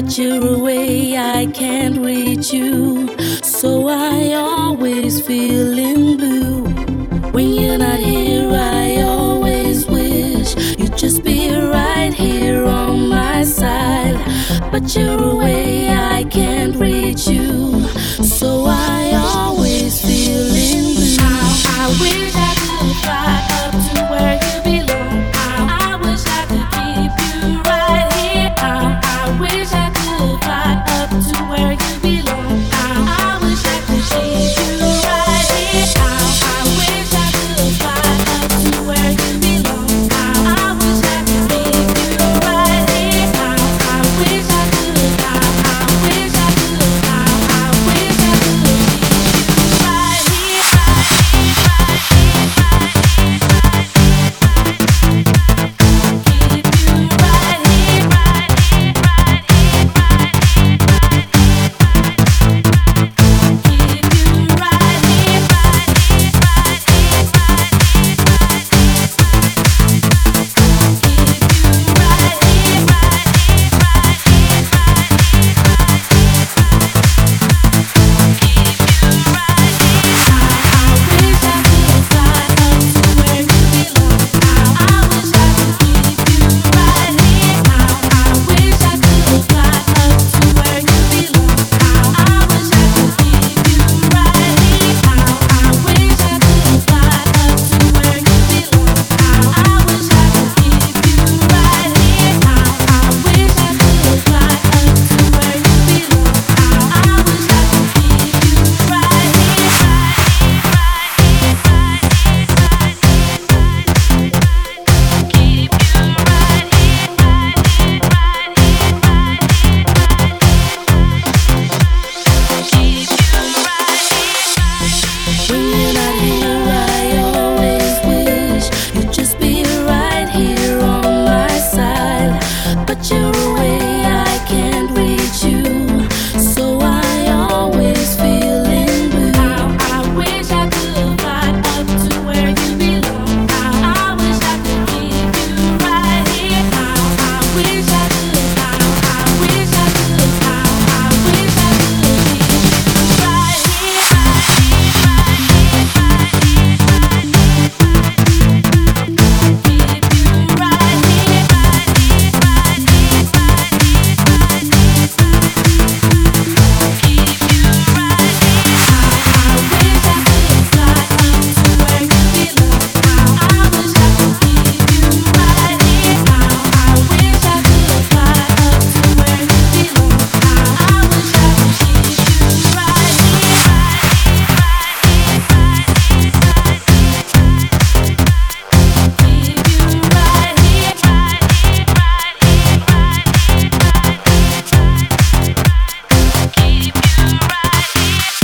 but you're away, I can't reach you. So I always feeling blue. When you're not here, I always wish you'd just be right here on my side. But you're away, I can't reach you. So I always feeling blue. I wish